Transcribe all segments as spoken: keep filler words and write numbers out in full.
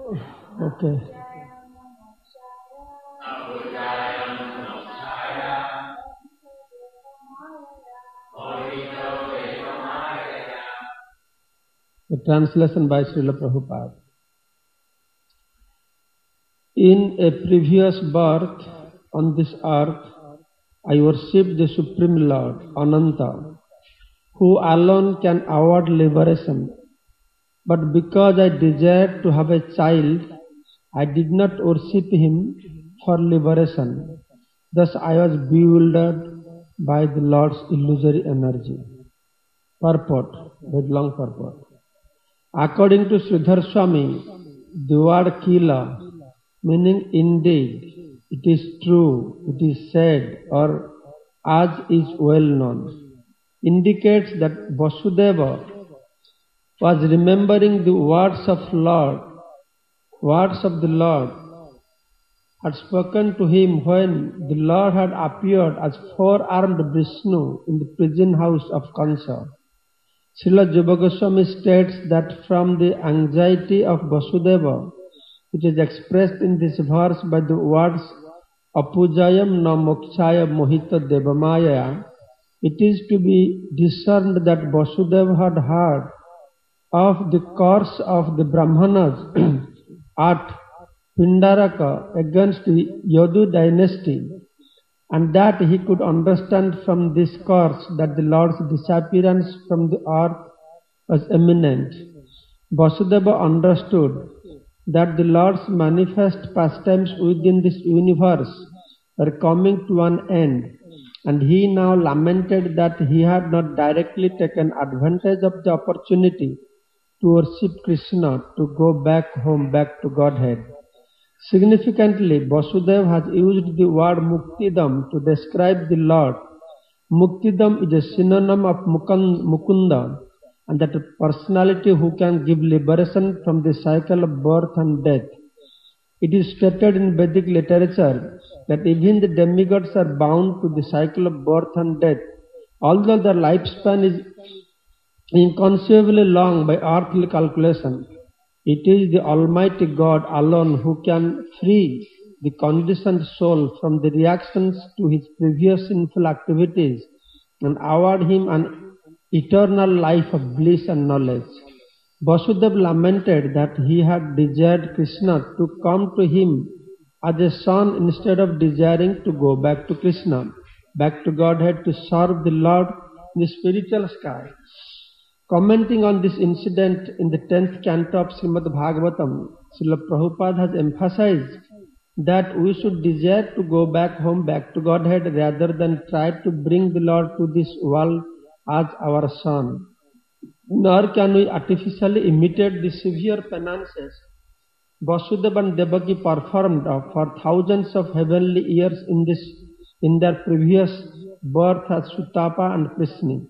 Okay. The translation by Srila Prabhupada. In a previous birth on this earth, I worshipped the Supreme Lord, Ananta, who alone can award liberation. But because I desired to have a child, I did not worship him for liberation. Thus I was bewildered by the Lord's illusory energy. Purport, with long purport. According to Sridhar Swami, the word kila, meaning indeed, it is true, it is said, or as is well known, indicates that Vasudeva was remembering the words of Lord, words of the Lord had spoken to him when the Lord had appeared as four-armed Vishnu in the prison house of Kansa. Srila Jiva Goswami states that from the anxiety of Vasudeva, which is expressed in this verse by the words Apujayam na mokshaya mohita devamaya, it is to be discerned that Vasudeva had heard of the course of the Brahmanas at Pindaraka against the Yadu dynasty, and that he could understand from this course that the Lord's disappearance from the earth was imminent. Vasudeva understood that the Lord's manifest pastimes within this universe were coming to an end, and he now lamented that he had not directly taken advantage of the opportunity to worship Krishna, to go back home, back to Godhead. Significantly, Vasudeva has used the word Muktidam to describe the Lord. Muktidam is a synonym of Mukunda, and that a personality who can give liberation from the cycle of birth and death. It is stated in Vedic literature that even the demigods are bound to the cycle of birth and death, although their lifespan is inconceivably long by earthly calculation. It is the Almighty God alone who can free the conditioned soul from the reactions to his previous sinful activities and award him an eternal life of bliss and knowledge. Vasudeva lamented that he had desired Krishna to come to him as a son instead of desiring to go back to Krishna, back to Godhead to serve the Lord in the spiritual sky. Commenting on this incident in the tenth canto of Srimad Bhagavatam, Srila Prabhupada has emphasized that we should desire to go back home, back to Godhead, rather than try to bring the Lord to this world as our son. Nor can we artificially imitate the severe penances Vasudeva and Devaki performed for thousands of heavenly years in this in their previous birth as Sutapa and Prishni.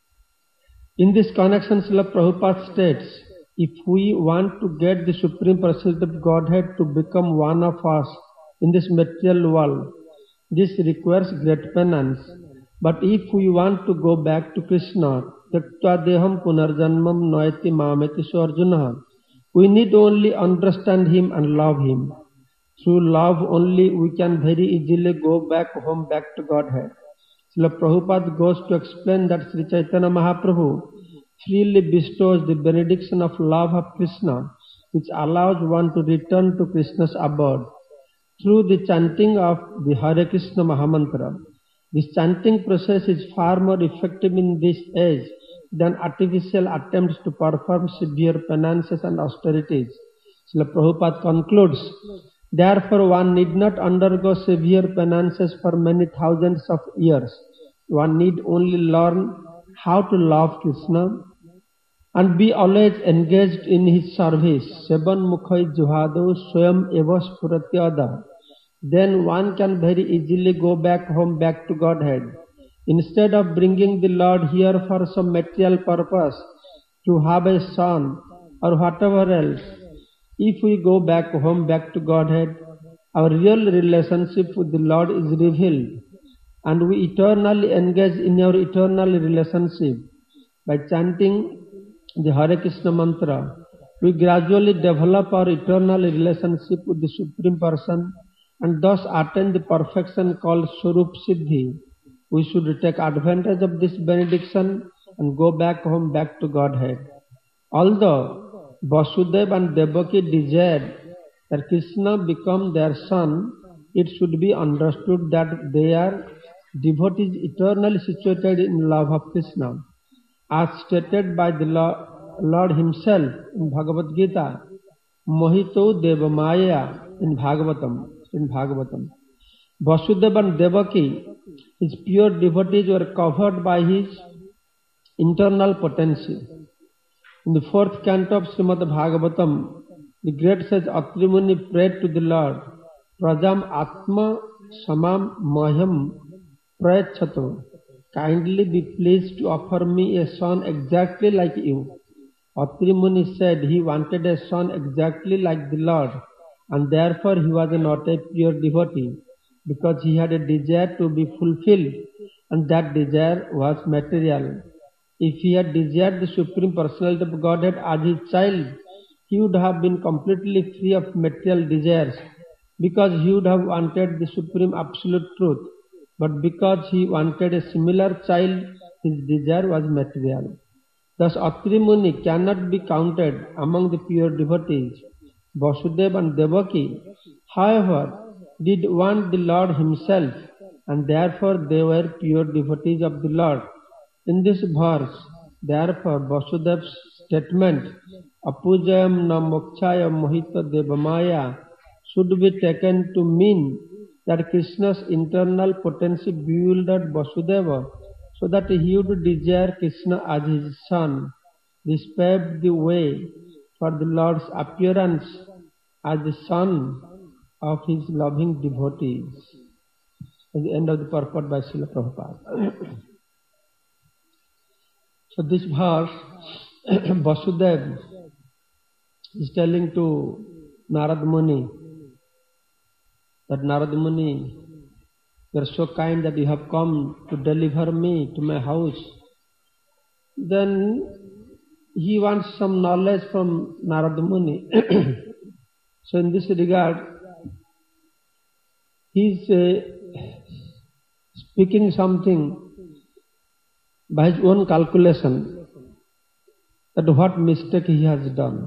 In this connection, Srila Prabhupada states, if we want to get the Supreme Personality of Godhead to become one of us in this material world, this requires great penance. But if we want to go back to Krishna, Tattva Deham Punarjanmam Noeti Mameti Arjuna, we need only understand him and love him. Through love only we can very easily go back home, back to Godhead. Srila Prabhupada goes to explain that Sri Chaitanya Mahaprabhu freely bestows the benediction of love of Krishna, which allows one to return to Krishna's abode through the chanting of the Hare Krishna Mahamantra. This chanting process is far more effective in this age than artificial attempts to perform severe penances and austerities. Srila Prabhupada concludes, therefore one need not undergo severe penances for many thousands of years. One need only learn how to love Krishna and be always engaged in his service. Sevan mukhai juhado swayam eva spuratyada. Then one can very easily go back home, back to Godhead. Instead of bringing the Lord here for some material purpose, to have a son or whatever else, if we go back home, back to Godhead, our real relationship with the Lord is revealed, and we eternally engage in our eternal relationship by chanting the Hare Krishna mantra we gradually develop our eternal relationship with the Supreme Person and thus attain the perfection called Swarup Siddhi. We should take advantage of this benediction and go back home, back to Godhead. Although Vasudeva and Devaki desired that Krishna become their son, it should be understood that they are devotees eternally situated in love of Krishna. As stated by the Lord himself in Bhagavad Gita, Mohito Devamaya in Bhagavatam, in Bhagavatam. Vasudeva and Devaki, his pure devotees, were covered by his internal potency. In the fourth canto of Srimad Bhagavatam, the great sage Atri Muni prayed to the Lord, Prajam Atma Samam Maham Prayachato, kindly be pleased to offer me a son exactly like you. Atri Muni said he wanted a son exactly like the Lord, and therefore he was not a pure devotee, because he had a desire to be fulfilled, and that desire was material. If he had desired the Supreme Personality of Godhead as his child, he would have been completely free of material desires, because he would have wanted the Supreme Absolute Truth. But because he wanted a similar child, his desire was material. Thus Atri Muni cannot be counted among the pure devotees. Vasudeva and Devaki, however, did want the Lord himself, and therefore they were pure devotees of the Lord. In this verse, therefore, Vasudeva's statement, Apujayam na mokshaya mohita devamaya, should be taken to mean that Krishna's internal potency bewildered Vasudeva, so that he would desire Krishna as his son. This paved the way for the Lord's appearance as the son of his loving devotees. At the end of the purport by Srila Prabhupada. So this verse, Vasudeva is telling to Narad Muni that Narad Muni, you are so kind that you have come to deliver me to my house. Then he wants some knowledge from Narad Muni. So in this regard, he is uh, speaking something by his own calculation, that what mistake he has done.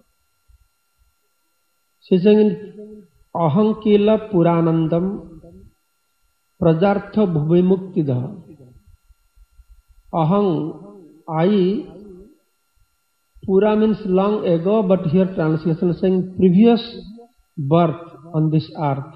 She is saying, Aham kila puranandam prajartha bhuvimuktidha. Aham, I, pura means long ago, but here translation is saying previous birth on this earth.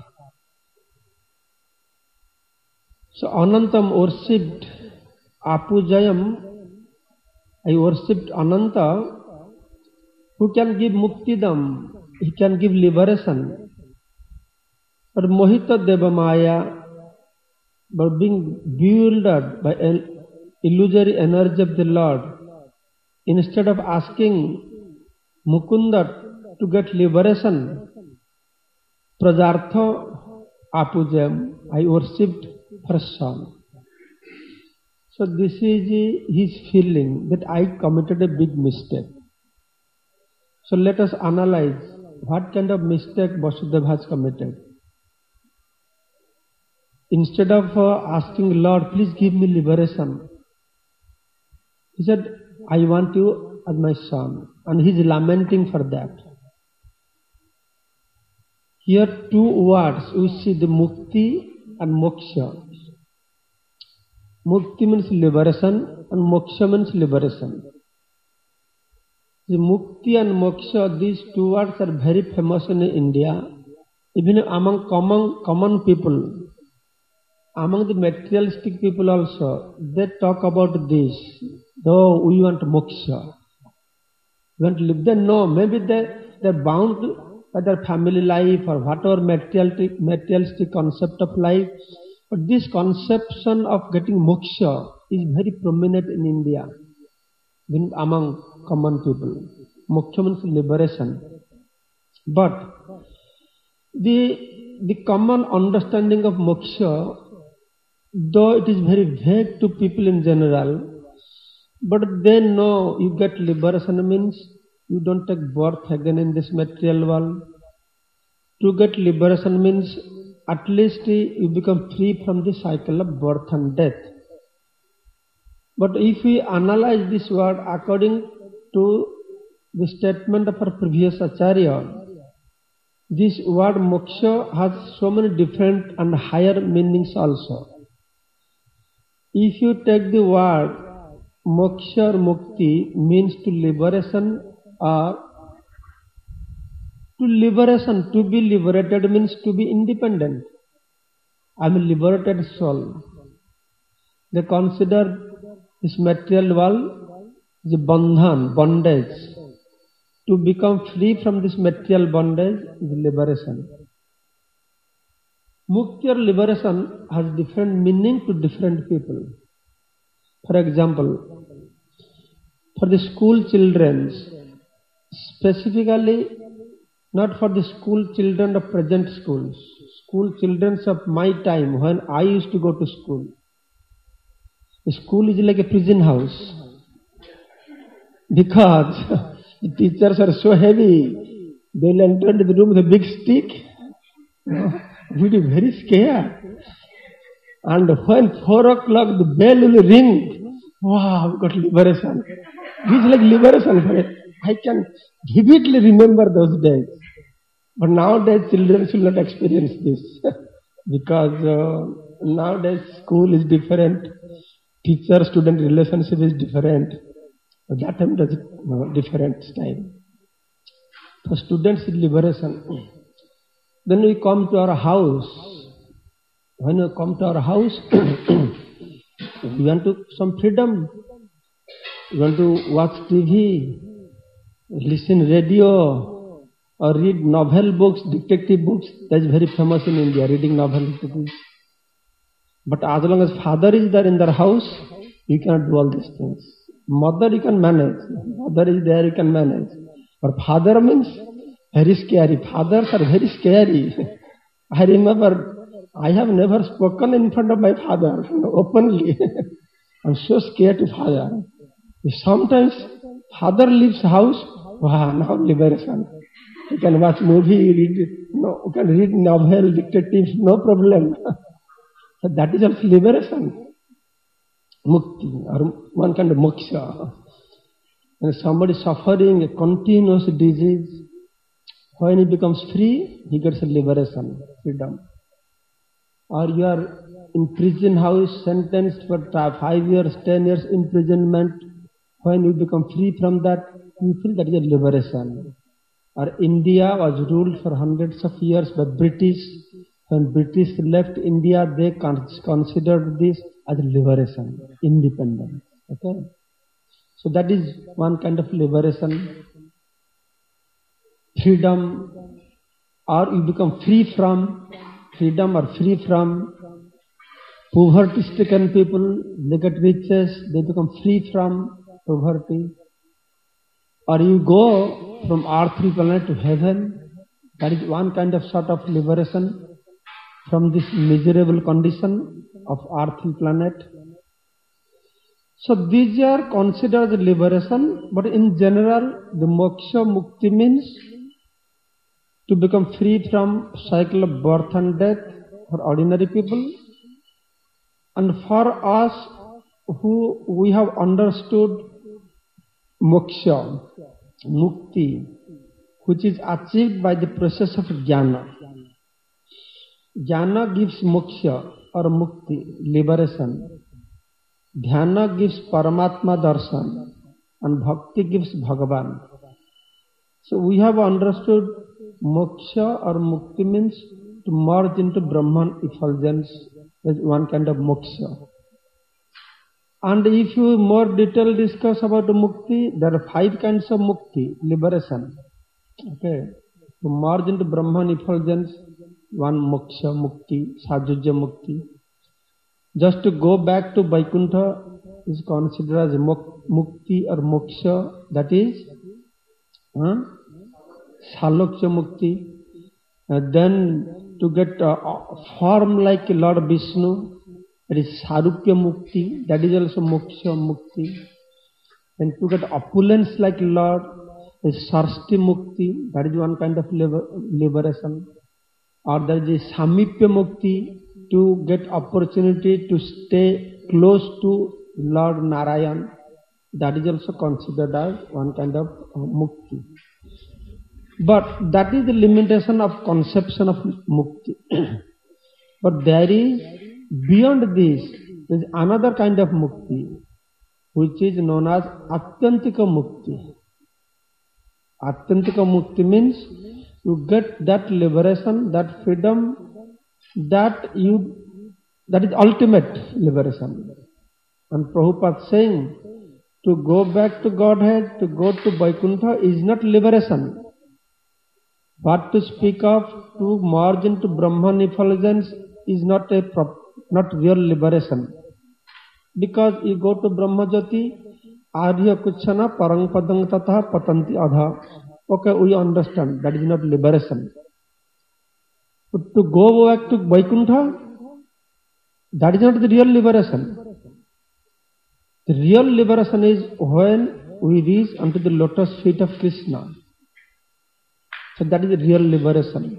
So Anantam worshipped Apujayam, I worshipped Ananta, who can give muktidam, he can give liberation. But Mohita Devamaya, by being bewildered by an illusory energy of the Lord, instead of asking Mukunda to get liberation, Prajartha Apujayam, I worshipped her son. So this is his feeling that I committed a big mistake. So let us analyze what kind of mistake Vasudeva has committed. Instead of uh, asking Lord, please give me liberation, he said, I want you as my son. And he is lamenting for that. Here two words, we see the mukti and moksha. Mukti means liberation and moksha means liberation. The mukti and moksha, these two words are very famous in India, even among common, common people. Among the materialistic people also, they talk about this. Oh, we want moksha. We want to live. They know, maybe they, they're bound by their family life or whatever materialistic, materialistic concept of life. But this conception of getting moksha is very prominent in India, in, among common people. Moksha means liberation. But the, the common understanding of moksha, though it is very vague to people in general, but they know you get liberation means You don't take birth again in this material world. To get liberation means at least you become free from the cycle of birth and death. But if we analyze this word according to the statement of our previous Acharya, this word moksha has so many different and higher meanings also. If you take the word moksha or mukti means to liberation or to liberation, to be liberated means to be independent. I am a liberated soul. They consider this material world is a bandhan, bondage. To become free from this material bondage is liberation. Mukti or liberation has different meaning to different people. For example, for the school children, specifically not for the school children of present schools, school children of my time when I used to go to school. The school is like a prison house because the teachers are so heavy. They will enter into the room with a big stick. We will be very scared. And when four o'clock the bell will ring, wow, we got liberation. This is like liberation for it. I can vividly remember those days. But nowadays children should not experience this because uh, nowadays school is different, teacher-student relationship is different. At that time it was no, different style. For students it's liberation. Then we come to our house. When we come to our house, we want to some freedom. We want to watch T V, listen radio, or read novel books, detective books. That's very famous in India, reading novel detectives. But as long as father is there in their house, you cannot do all these things. Mother you can manage. Mother is there, you can manage. But father means very scary. Fathers are very scary. I remember I have never spoken in front of my father openly. I'm so scared to father. Sometimes father leaves house, wow, now liberation. You can watch movie, read, no, you can read novel, detectives, no problem. So that is also liberation. Mukti, or one kind of moksha. When somebody is suffering a continuous disease, when he becomes free, he gets a liberation, freedom. Or you are in prison house, sentenced for five years, ten years imprisonment. When you become free from that, you feel that is a liberation. Or India was ruled for hundreds of years by British. When British left India, they considered this as liberation, independence. Okay, so that is one kind of liberation, freedom, or you become free from freedom or free from poverty-stricken people. They get riches, they become free from poverty. Or you go from earthly planet to heaven. That is one kind of sort of liberation from this miserable condition of earthly planet. So these are considered as liberation, but in general the moksha mukti means to become free from cycle of birth and death for ordinary people. And for us who we have understood moksha, mukti, which is achieved by the process of jnana. Jnana gives moksha or mukti, liberation. Dhyana gives Paramatma darshan, and bhakti gives Bhagavan. So we have understood moksha or mukti means to merge into Brahman effulgence as one kind of moksha. And if you more detail discuss about mukti, there are five kinds of mukti, liberation. Okay, to merge into Brahman effulgence, one moksha mukti, sajujya mukti. Just to go back to Vaikuntha is considered as mukti or moksha, that is huh? Salokya mukti. Uh, then to get a form like Lord Vishnu, that is Sarupya mukti, that is also moksha mukti. Then to get opulence like Lord, is Sarsti Mukti, that is one kind of liber- liberation. Or there is a Samipya Mukti, to get opportunity to stay close to Lord Narayan. That is also considered as one kind of uh, Mukti. But that is the limitation of conception of Mukti. But there is, beyond this, there is another kind of Mukti, which is known as Atyantika Mukti. Atyantika Mukti means you get that liberation, that freedom, that you, that is ultimate liberation. And Prabhupada saying, to go back to Godhead, to go to Vaikuntha is not liberation. But to speak of, to merge into Brahman effulgence is not a prop, not real liberation. Because you go to Brahma Jyoti, Arya Kuchana Parang Padang Tatha Patanti Adha. Okay, we understand, that is not liberation. But to go back to Vaikuntha, that is not the real liberation. The real liberation is when we reach unto the lotus feet of Krishna. So that is the real liberation.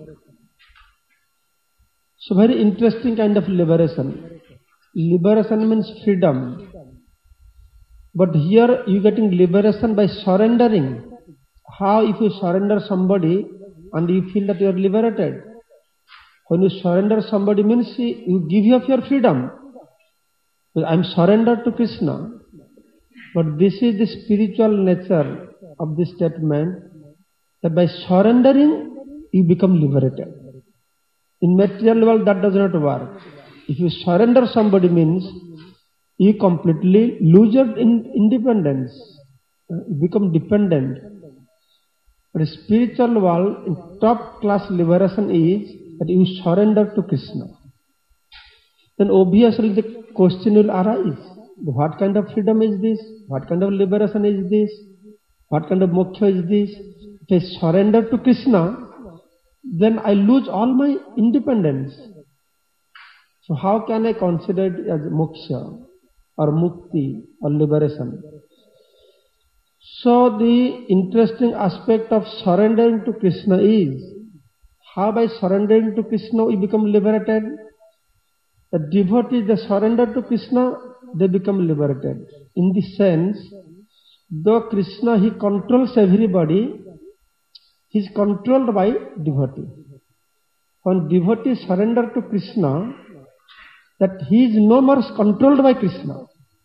So very interesting kind of liberation. Liberation means freedom. But here you are getting liberation by surrendering. How if you surrender somebody and you feel that you are liberated? When you surrender somebody means you give up your freedom. I am surrendered to Krishna. But this is the spiritual nature of this statement, that by surrendering you become liberated. In material world that does not work. If you surrender somebody means you completely lose your in independence. You become dependent. But in spiritual world, in top class liberation is that you surrender to Krishna. Then obviously the question will arise. What kind of freedom is this? What kind of liberation is this? What kind of moksha is this? If I surrender to Krishna, then I lose all my independence. So how can I consider it as moksha or mukti or liberation? So the interesting aspect of surrendering to Krishna is, how by surrendering to Krishna we become liberated? The devotees, they surrender to Krishna, they become liberated. In the sense, though Krishna, he controls everybody, he is controlled by devotee. When devotee surrender to Krishna, that he is no more controlled by Krishna.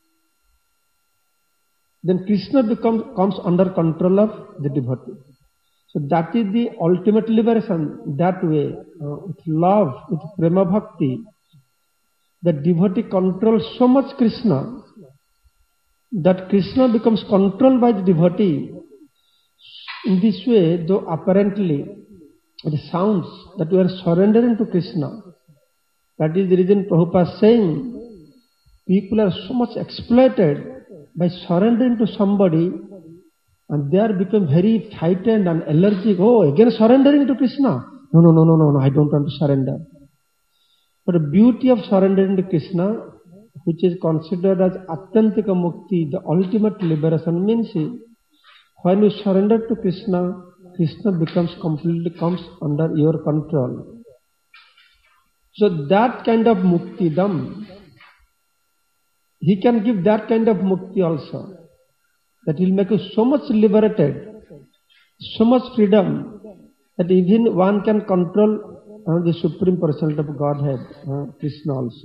Then Krishna becomes comes under control of the devotee. So that is the ultimate liberation. That way, uh, with love, with prema bhakti, the devotee controls so much Krishna that Krishna becomes controlled by the devotee. In this way, though apparently it sounds that we are surrendering to Krishna, that is the reason Prabhupada is saying people are so much exploited by surrendering to somebody, and they are become very frightened and allergic. Oh, again surrendering to Krishna? No, no, no, no, no, no, I don't want to surrender. But the beauty of surrendering to Krishna, which is considered as Atyantika Mukti, the ultimate liberation, means when you surrender to Krishna, Krishna becomes completely comes under your control. So that kind of Muktidam, he can give that kind of Mukti also. That will make you so much liberated, so much freedom, that even one can control uh, the Supreme Personality of Godhead, uh, Krishna also.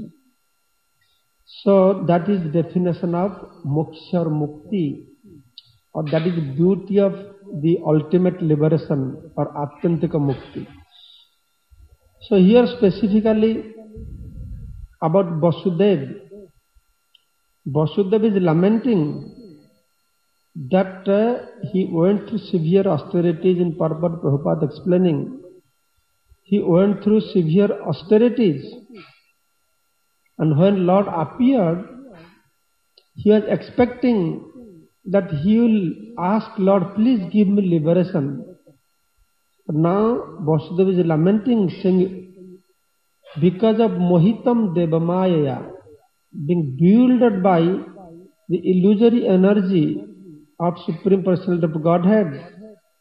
So that is the definition of moksha or mukti, or that is the beauty of the ultimate liberation or Atyantika Mukti. So here specifically about Vasudeva. Vasudeva is lamenting that uh, he went through severe austerities. In purport Prabhupada explaining, he went through severe austerities, and when Lord appeared, he was expecting that he will ask Lord, please give me liberation. But now Vasudeva is lamenting, saying, because of Mohitam Devamaya, being bewildered by the illusory energy of Supreme Personality of Godhead,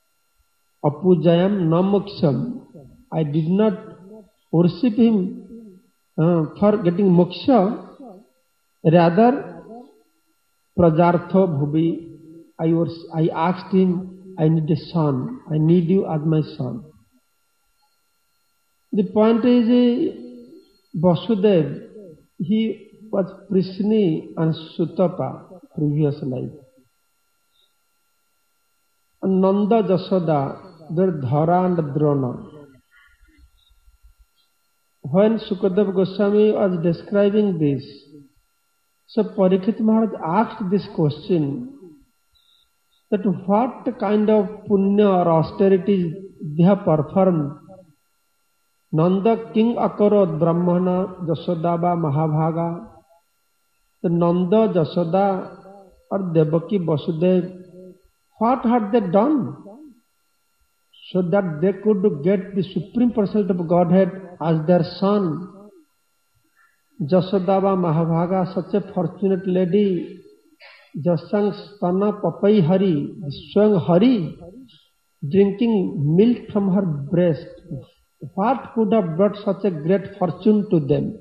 apujayam na moksham. I did not worship him uh, for getting moksha, rather prajartho bhubi. I was I asked him, I need a son. I need you as my son. The point is, Vasudev, he was Prishni and Sutapa previous life. And Nanda Jasoda, their Dhara and Drona. When Sukadeva Goswami was describing this, so Parikshit Maharaj asked this question, that what kind of punya or austerities they have performed. Nanda king akarod Brahmana Jasodaba Mahabhaga. The Nanda Jasoda or Devaki Vasudev, what had they done so that they could get the Supreme Personality of Godhead as their son? Jasodaba Mahabhaga, such a fortunate lady, Jasang Stana Papai Hari, Swang Hari, drinking milk from her breast. What could have brought such a great fortune to them?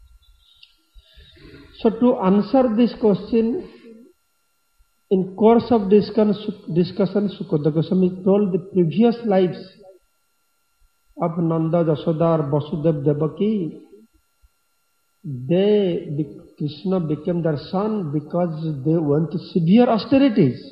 So to answer this question, in course of discussion, Sukadeva Goswami told the previous lives of Nanda, Jasoda or Vasudeva Devaki. They, Krishna became their son because they went to severe austerities.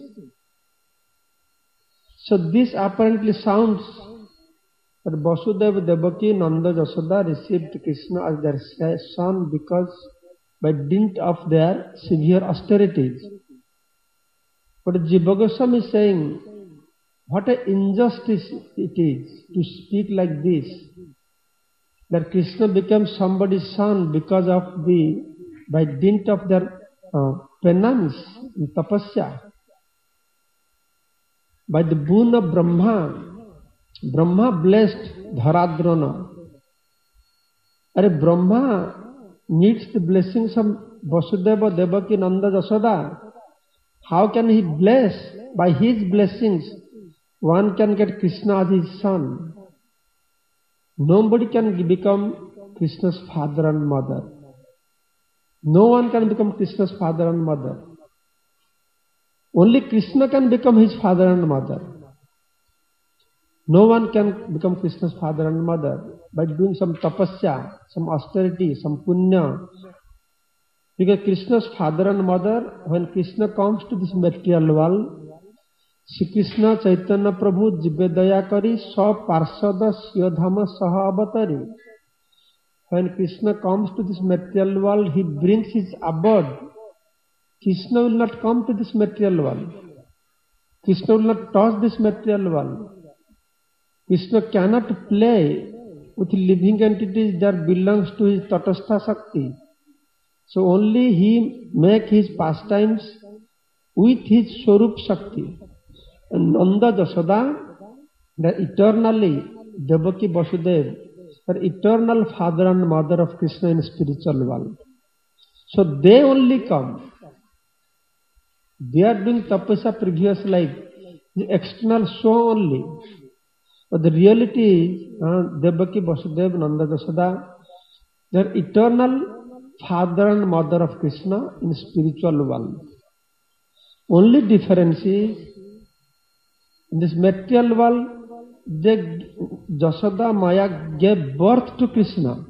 So this apparently sounds that Vasudeva Devaki, Nanda, Jasoda received Krishna as their son because by dint of their severe austerities. But Jiva Goswami is saying, what an injustice it is to speak like this, that Krishna becomes somebody's son because of the, by dint of their uh, penance in tapasya, by the boon of Brahma. Brahma blessed Dharadrana. Are Brahma needs the blessings of Vasudeva, Devaki, Nanda, Jasoda. How can he bless? By his blessings, one can get Krishna as his son. Nobody can become Krishna's father and mother. No one can become Krishna's father and mother. Only Krishna can become his father and mother. No one can become Krishna's father and mother by doing some tapasya, some austerity, some punya. Because Krishna's father and mother, when Krishna comes to this material world, Shri Krishna Chaitanya Prabhu Jive Daya Kari Sa Parsada Siyadhama Saha Avatari. When Krishna comes to this material world, he brings his abode. Krishna will not come to this material world. Krishna will not touch this material world. Krishna cannot play with living entities that belongs to his Tatastha Shakti. So only he make his pastimes with his Swarup Shakti. And Nanda Jasoda, the eternally Devaki Vasudeva, the eternal father and mother of Krishna in spiritual world. So they only come. They are doing tapasya previous life, the external show only. But the reality is, uh, Devaki Vasudeva, Nanda Jasoda, they are eternal father and mother of Krishna in spiritual world. Only difference is, in this material world, they, Jasoda Maya gave birth to Krishna.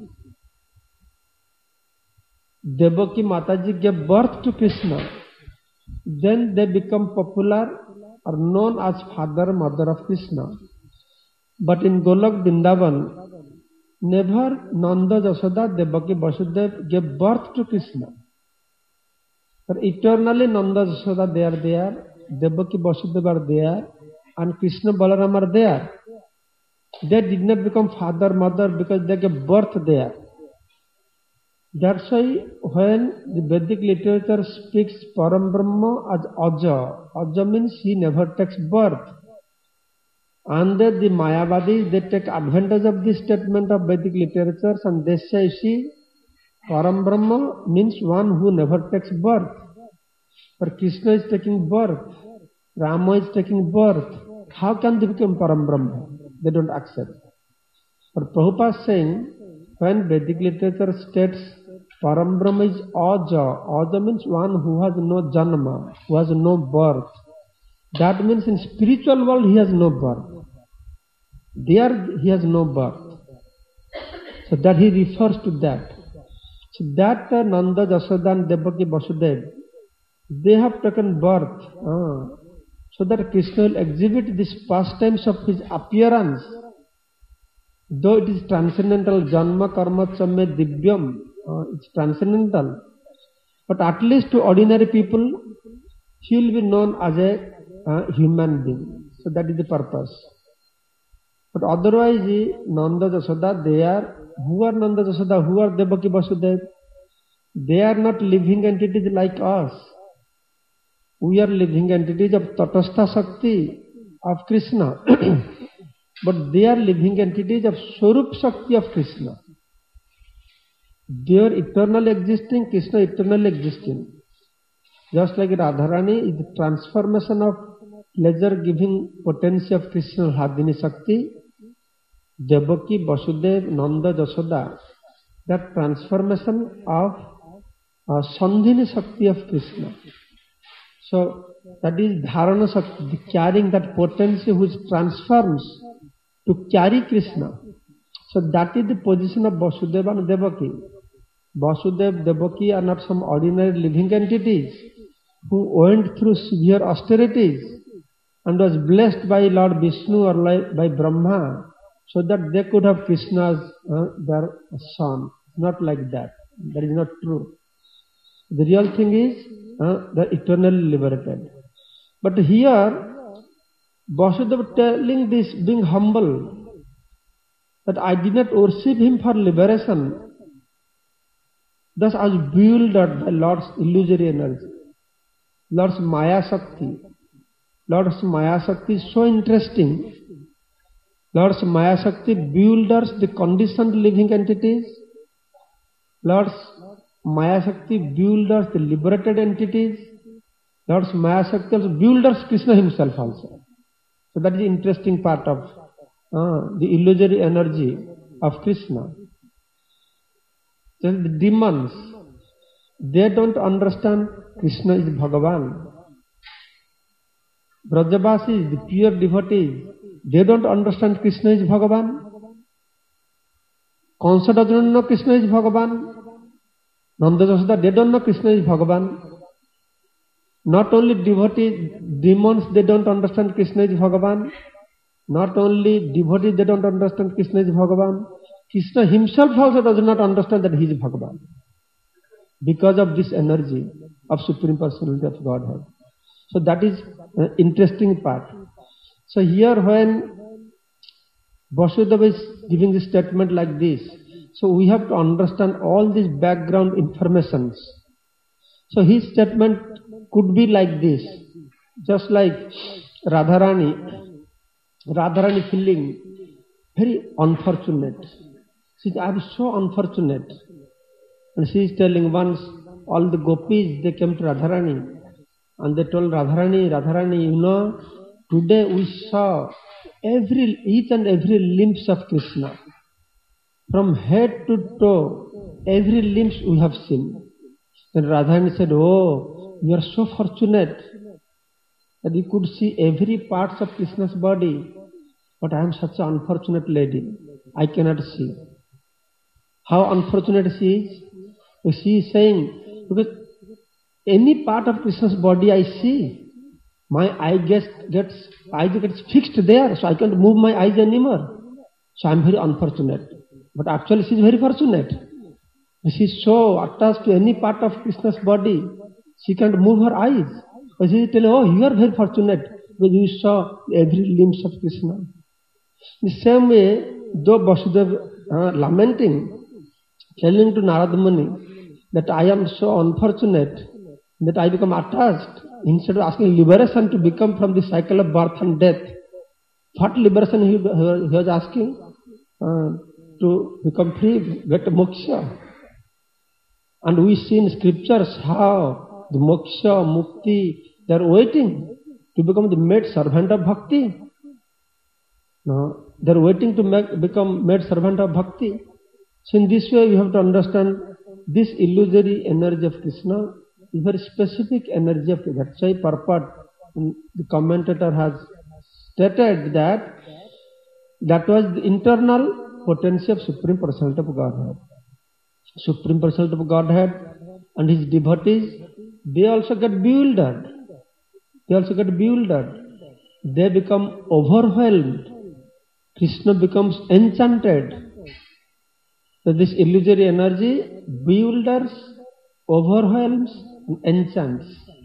Devaki Mataji gave birth to Krishna. Then they become popular or known as father and mother of Krishna. But in Golok Vrindavan, never Nanda, Jasoda, Devaki, Vasudeva gave birth to Krishna. But eternally Nanda, Jasoda, they are there, Devaki, Vasudeva are there, and Krishna, Balaram are there. They did not become father, mother because they gave birth there. That's why when the Vedic literature speaks Param Brahma as Aja, Aja means he never takes birth. And then the Mayavadis, they take advantage of this statement of Vedic literatures and they say, see, Param Brahma means one who never takes birth. But Krishna is taking birth, Rama is taking birth, How can they become Param Brahma? They don't accept. But Prabhupada is saying, when Vedic literature states Param Brahma is Aja, Aja means one who has no janma, who has no birth. That means in spiritual world he has no birth. There he has no birth. So that he refers to that. So that uh, Nanda, Jasoda and Devaki Vasudeva, they have taken birth. Uh, so that Krishna will exhibit these pastimes of his appearance. Though it is transcendental, Janma Karma Chamme Divyam, uh, it's transcendental. But at least to ordinary people, he will be known as a uh, human being. So that is the purpose. But otherwise, Nanda Jasoda, they are, who are Nanda Jasoda, who are Devaki Vasudeva? They are not living entities like us. We are living entities of Tatastha Shakti, of Krishna. But they are living entities of Swarup Shakti of Krishna. They are eternally existing, Krishna eternally existing. Just like Radharani is the transformation of pleasure-giving potency of Krishna Hladini Shakti, Devaki, Vasudeva, Nanda, Jasoda, that transformation of uh, Sandhini Shakti of Krishna. So that is Dharana Shakti, carrying that potency which transforms to carry Krishna. So that is the position of Vasudeva and Devaki. Vasudeva, Devaki are not some ordinary living entities who went through severe austerities and was blessed by Lord Vishnu or by Brahma so that they could have Krishna as uh, their son. Not like that. That is not true. The real thing is uh, they are eternally liberated. But here, Vasudeva telling this, being humble, that I did not worship him for liberation. Thus I was bewildered by Lord's illusory energy. Lord's Maya Shakti. Lord's Maya Shakti is so interesting. Lord's Maya Shakti bewilders the conditioned living entities. Lord's Maya Shakti bewilders the liberated entities. Lord's Maya Shakti also bewilders Krishna himself also. So that is the interesting part of uh, the illusory energy of Krishna. Then the demons, they don't understand Krishna is Bhagavan. Brajavasis, the pure devotees, they don't understand Krishna is Bhagavan. Kansa doesn't know Krishna is Bhagavan. Nanda Jasoda, they don't know Krishna is Bhagavan. Not only devotees, demons, they don't understand Krishna is Bhagavan. Not only devotees, they don't understand Krishna is Bhagavan. Krishna himself also does not understand that he is Bhagavan. Because of this energy of Supreme Personality of Godhead. So that is an interesting part. So here when Vasudeva is giving this statement like this, so we have to understand all these background informations. So his statement could be like this, just like Radharani, Radharani feeling very unfortunate. She says, I am so unfortunate. And she is telling once all the gopis, they came to Radharani and they told Radharani, Radharani, you know, today we saw every, each and every limbs of Krishna. From head to toe, every limbs we have seen. Then Radharani said, oh, you are so fortunate that you could see every part of Krishna's body. But I am such an unfortunate lady. I cannot see. How unfortunate she is? So she is saying, because any part of Krishna's body I see, my eye gets, gets, eye gets fixed there, so I can't move my eyes anymore. So I am very unfortunate. But actually she is very fortunate. She is so attached to any part of Krishna's body, she can't move her eyes. But she is telling, oh, you are very fortunate because you saw every limbs of Krishna. The same way, though Vasudeva uh, lamenting, telling to Narada Muni that I am so unfortunate that I become attached, instead of asking liberation to become from the cycle of birth and death. What liberation he, he was asking? Uh, to become free, get moksha. And we see in scriptures how the moksha, mukti, they are waiting to become the maid servant of bhakti. No, they are waiting to make, become made servant of bhakti. So in this way, you have to understand this illusory energy of Krishna is very specific energy of Krishna. That's why purport, the commentator has stated that that was the internal potency of Supreme Personality of Godhead. Supreme Personality of Godhead and his devotees, they also get bewildered. They also get bewildered. They become overwhelmed. Krishna becomes enchanted. So this illusory energy bewilders, overwhelms, and enchants.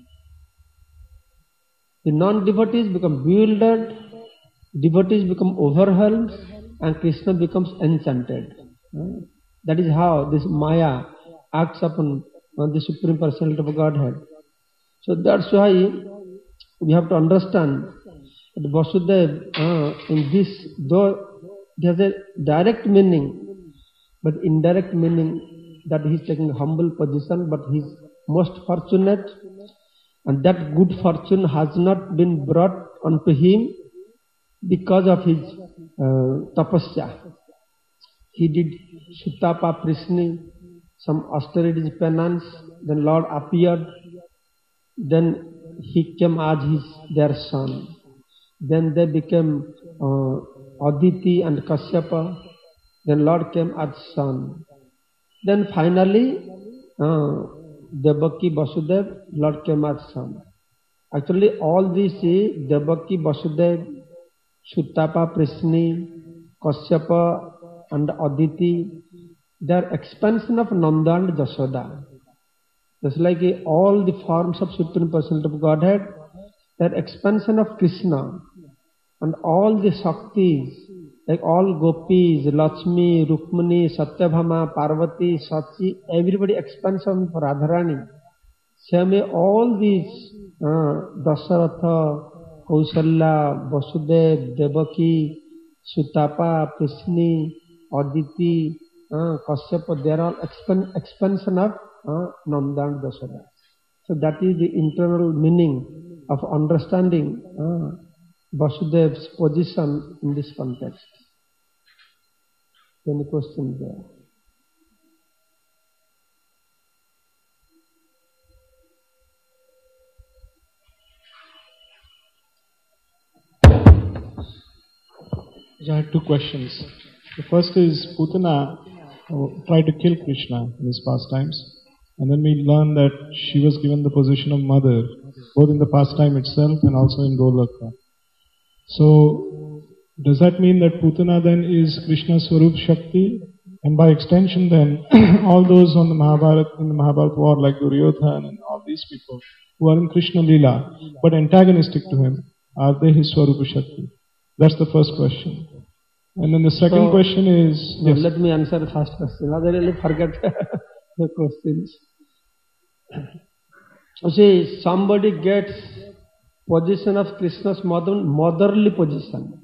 The non-devotees become bewildered, devotees become overwhelmed, and Krishna becomes enchanted. That is how this Maya acts upon the Supreme Personality of Godhead. So that's why we have to understand that Vasudeva, uh, in this, though there's a direct meaning, but indirect meaning that he is taking a humble position, but he is most fortunate, and that good fortune has not been brought onto him because of his uh, tapasya. He did Sutapa Prishni, some austerities penance, then Lord appeared, then he came as his their son. Then they became uh, Aditi and Kashyapa. Then Lord came as son. Then finally, uh, Devaki Vasudeva, Lord came as son. Actually, all these is Devaki Vasudeva, Sutapa Prishni, Kashyapa, and Aditi. They are expansion of Nanda and Jashoda. Just like all the forms of Supreme Personality of Godhead, they are expansion of Krishna. And all the Shaktis, like all Gopis, Lakshmi, Rukmani, Satyabhama, Parvati, Sachi, everybody expansion for Radharani. Same all these uh, Dasaratha, Kausalya, Vasudeva, Devaki, Sutapa, Prishni, Aditi, uh, Kashyapa, they are all expan expansion of uh, Nanda and Jashoda. So that is the internal meaning of understanding uh, Vasudeva's position in this context. Any questions there? I had two questions. The first is Putana tried to kill Krishna in his pastimes, and then we learn that she was given the position of mother, both in the pastime itself and also in Golokha. So, does that mean that Putana then is Krishna's Swarup Shakti? And by extension then, all those on the Mahabharata, in the Mahabharata war like Duryodhana and all these people who are in Krishna Leela, but antagonistic to him, are they his Swarup Shakti? That's the first question. And then the second so, question is... No, yes. Let me answer the first question. I really forget the questions. See, somebody gets position of Krishna's mother, motherly position.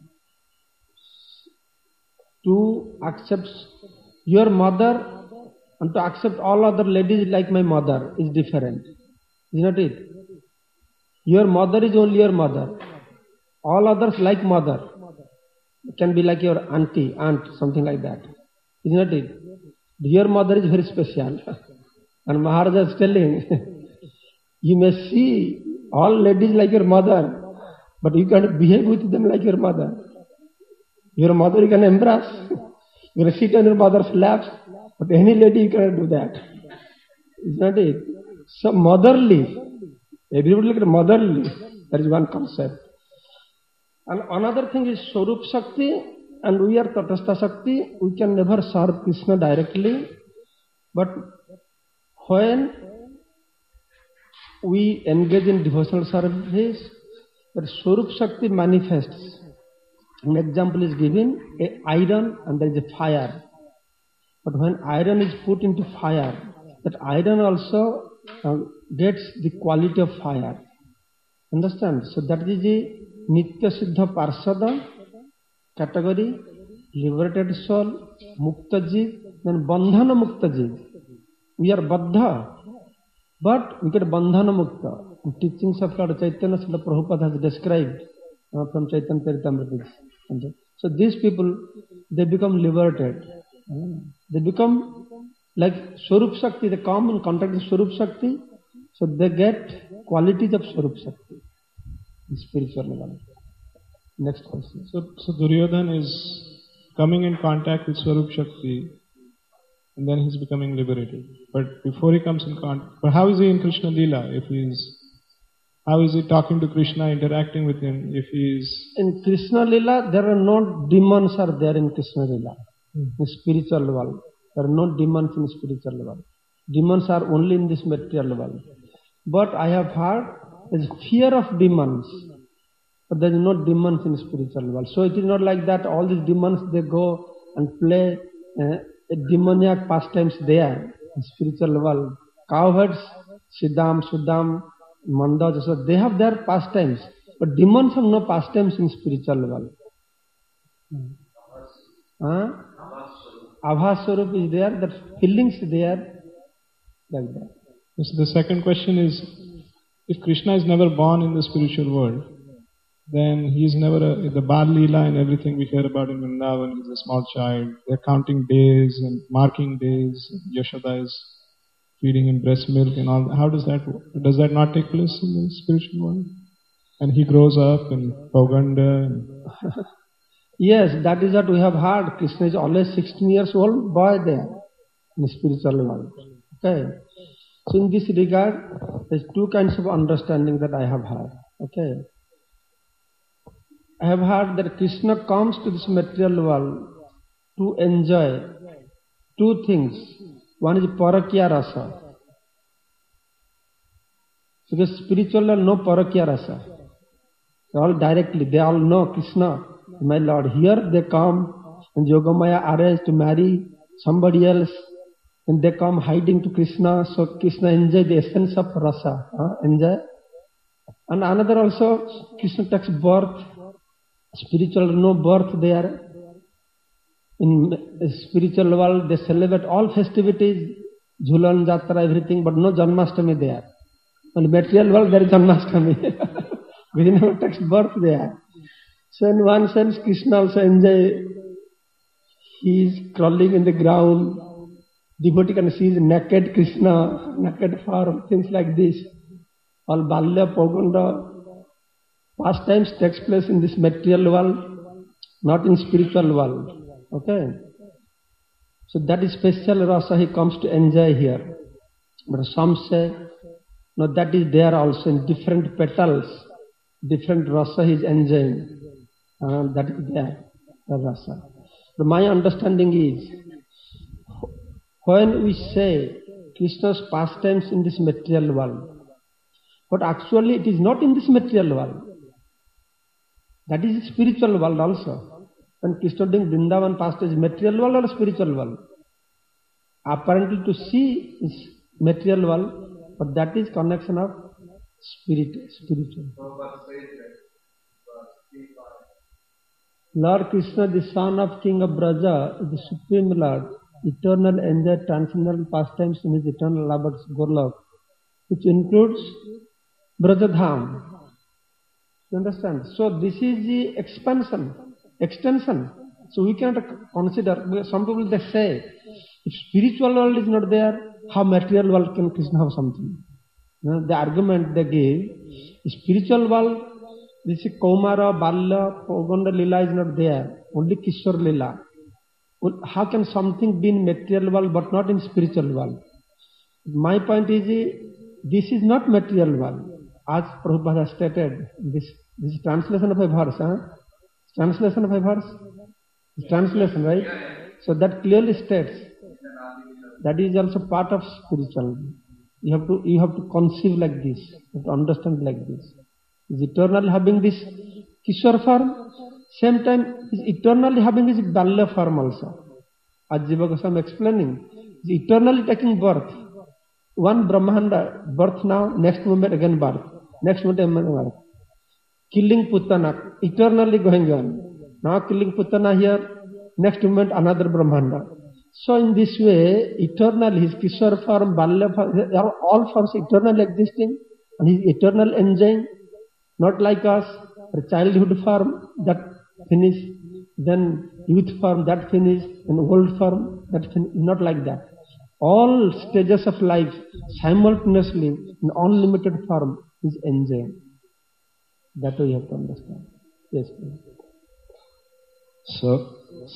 To accept your mother and to accept all other ladies like my mother is different. Is not it? Your mother is only your mother. All others like mother. It can be like your auntie, aunt, something like that. Is not it? Your mother is very special. And Maharaja is telling, you may see all ladies like your mother, but you can't behave with them like your mother. Your mother you can embrace. You can sit on your mother's lap, but any lady you cannot do that. Is not it? So motherly. Everybody look at motherly. That is one concept. And another thing is Swarup Shakti, and we are Tatastha Shakti. We can never serve Krishna directly. But when we engage in devotional service, that Swarup Shakti manifests. An example is given, a iron and there is a fire. But when iron is put into fire, that iron also uh, gets the quality of fire. Understand? So that is the Nitya Siddha Parsada category, liberated soul, Mukta Jiv, then Bandhana Mukta Jiv. We are Baddha, but we get Bandhana Mukta. The teachings of Lord Chaitanya, Srila Prabhupada has described uh, from Chaitanya Charitamrita. So these people, they become liberated. They become like Swarup Shakti, they come in contact with Swarup Shakti, so they get qualities of Swarup Shakti, in spiritual level. Next question. So, so Duryodhana is coming in contact with Swarup Shakti, and then he's becoming liberated. But before he comes in contact, but how is he in Krishna Leela? If he's, how is he talking to Krishna, interacting with him? If he's in Krishna Leela, there are no demons are there in Krishna Leela, hmm. in spiritual level. There are no demons in spiritual level. Demons are only in this material level. But I have heard there is fear of demons, but there is no demons in spiritual level. So it is not like that all these demons, they go and play uh, demoniac pastimes there in spiritual level. Cowherds, Siddham, Suddham, Manda, so they have their pastimes. But demons have no pastimes in spiritual level. Huh? Abhas Swarup is there, that feelings there, like that. So the second question is, if Krishna is never born in the spiritual world, then he is never a, the Bal Leela and everything we hear about in Vrindavan, he's a small child, they're counting days and marking days, Yashoda is feeding him breast milk and all. How does that work? Does that not take place in the spiritual world? And he grows up in Pauganda. And yes, that is what we have heard. Krishna is always sixteen years old boy there in the spiritual world. Okay. So in this regard, there's two kinds of understanding that I have heard. Okay. I have heard that Krishna comes to this material world to enjoy two things. One is Parakya Rasa. Because spiritual world no Parakya Rasa. They all directly, they all know Krishna, my Lord. Here they come and Yogamaya arranges to marry somebody else, and they come hiding to Krishna, so Krishna enjoy the essence of rasa. Huh? Enjoy. And another also, Krishna takes birth. Spiritual no birth there. In spiritual world, they celebrate all festivities, Jhulan, Jatra, everything, but no Janmashtami there. In the material world, there is Janmashtami. Krishna takes birth there. So in one sense, Krishna also enjoy. He is crawling in the ground. Devotee can see naked Krishna, naked form, things like this. All Balya, Poganda, pastimes takes place in this material world, not in spiritual world. Okay? So that is special rasa he comes to enjoy here. But some say, no, that is there also in different petals, different rasa he is enjoying. Uh, that is there, the rasa. But my understanding is, when we say Krishna's pastimes in this material world, but actually it is not in this material world. That is spiritual world also. When Krishna doing Vrindavan pastimes, material world or spiritual world? Apparently to see is material world, but that is connection of spirit, spiritual. Lord Krishna, the son of King of Braja, is the Supreme Lord, eternal enjoy transcendental pastimes in his eternal abode Golok, which includes Brajadham. You understand? So this is the expansion, extension. So we cannot consider, some people they say, if spiritual world is not there, how material world can Krishna have something? You know, the argument they give, spiritual world, this is Kaumara, Balla, Poganda Lila is not there, only Kishore Lila. How can something be in material world but not in spiritual world? My point is, this is not material world. As Prabhupada has stated, this, this is translation of a verse. Huh? Translation of a verse? It's translation, right? So that clearly states that is also part of spiritual. You have to you have to conceive like this, you have to understand like this. Is eternally having this Kishore form, same time is eternally having his Balya form also. As Jiva Goswami explaining, is eternally taking birth. One Brahmanda, birth now, next moment again birth. Next moment again birth. Killing Putana, eternally going on. Now killing Putana here, next moment another Brahmanda. So in this way, eternally, his Kishore form, Balya form, all forms eternally existing, and he is eternal enjoying, not like us, the childhood form that finish, then youth form, that finished, and old form, that finished. Not like that. All stages of life simultaneously in unlimited form is enjoyed. That we have to understand. Yes, please. So,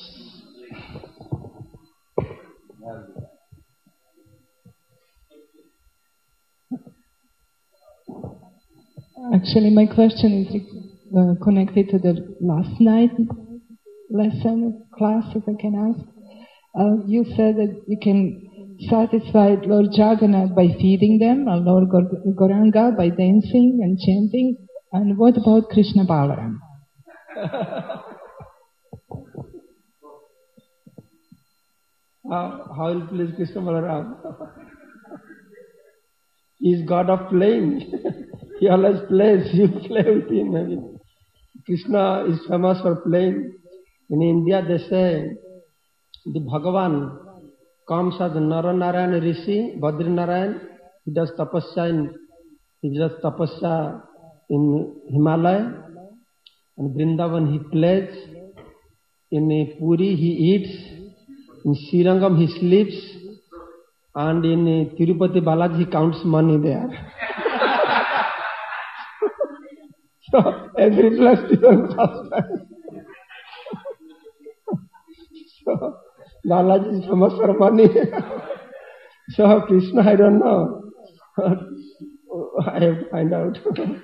actually, my question is uh, connected to the last night lesson class, if I can ask. Uh, you said that you can satisfy Lord Jagannath by feeding them, and Lord Gauranga by dancing and chanting. And what about Krishna Balaram? How, how will please Krishna Balaram? He is God of playing. He always plays. You play with him. I mean, Krishna is famous for playing. In India, they say the Bhagavan comes as Naranarayan Rishi, Badri Narayan. He does tapasya in he does tapasya in Himalaya, and Vrindavan he plays. In Puri he eats. In Srirangam he sleeps, and in Tirupati Balaji he counts money there. So every place different pastime. So Balaji is famous for money. So Krishna, I don't know. I have to find out.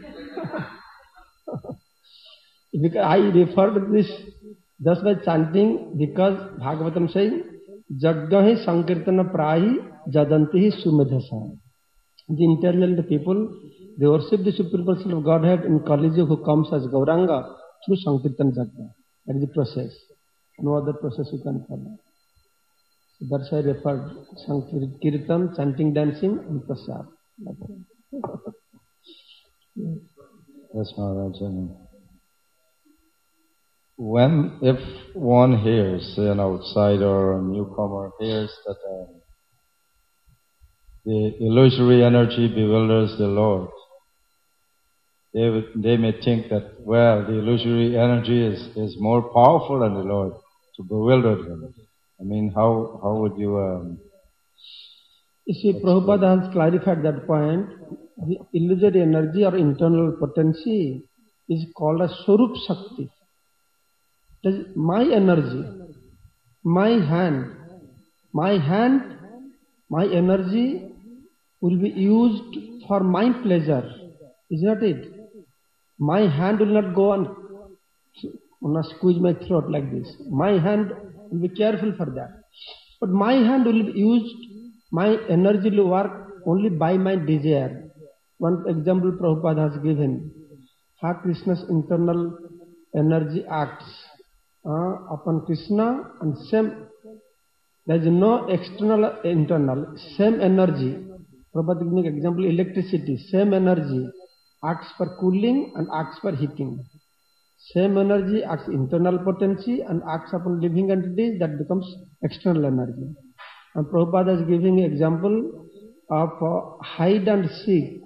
Because I refer to this just by chanting, because Bhagavatam saying, Jaggahi Sankirtana Prahi Jadantihi Sumedhasa. The intelligent people, they worship the Supreme Person of Godhead in Kaliji, who comes as Gauranga through Sankirtan Jagga. That is the process. No other process you can follow. So that's why I referred Sankirtan, chanting, dancing, and prasad. yes, Maharaj. When, if one hears, say an outsider or a newcomer hears that uh, the illusory energy bewilders the Lord, they, would, they may think that, well, the illusory energy is, is more powerful than the Lord to bewilder him. I mean, how, how would you... Um, you see, Prabhupada has clarified that point. The illusory energy or internal potency is called as Swarup Shakti. That is my energy, my hand, my hand, my energy will be used for my pleasure. Is not it? My hand will not go and not squeeze my throat like this. My hand will be careful for that. But my hand will be used, my energy will work only by my desire. One example Prabhupada has given, how Krishna's internal energy acts uh, upon Krishna, and same, there is no external internal, same energy. Prabhupada giving example, electricity, same energy acts for cooling and acts for heating. Same energy acts internal potency and acts upon living entities, that becomes external energy. And Prabhupada is giving example of uh, hide and seek.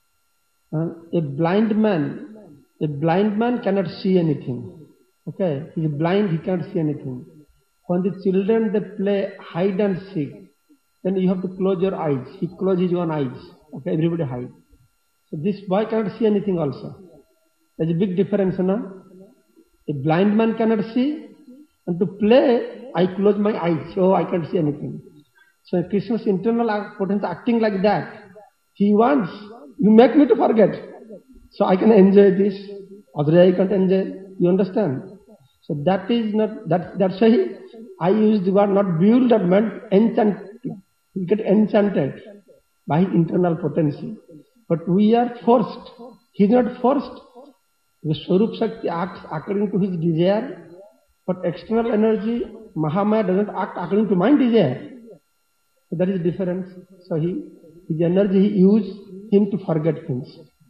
Uh, a blind man, a blind man cannot see anything. Okay, he is blind, he can't see anything. When the children they play hide and seek, then you have to close your eyes. He closes his own eyes. Okay, everybody hide. So this boy cannot see anything also. There's a big difference, no? A blind man cannot see, and to play, I close my eyes, so I can't see anything. So Krishna's internal potential acting like that. He wants, you make me to forget, so I can enjoy this, otherwise I can't enjoy. You understand? So that is not, that, that's why I use the word not bewilderment, enchant. You get enchanted by his internal potency. But we are forced. He is not forced. The Swarup Shakti acts according to his desire, but external energy, Mahamaya, doesn't act according to my desire. So that is the difference. So he, his energy, he used him to forget things.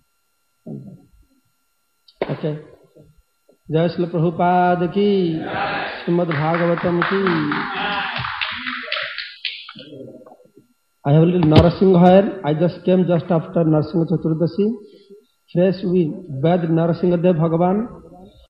Okay. Jai Srila Prabhupada ki, Srimad Bhagavatam ki. I have a little Narasingha here. I just came just after Narasingha Chaturdashi. Fresh we bathed Narasingha Dev Bhagavan.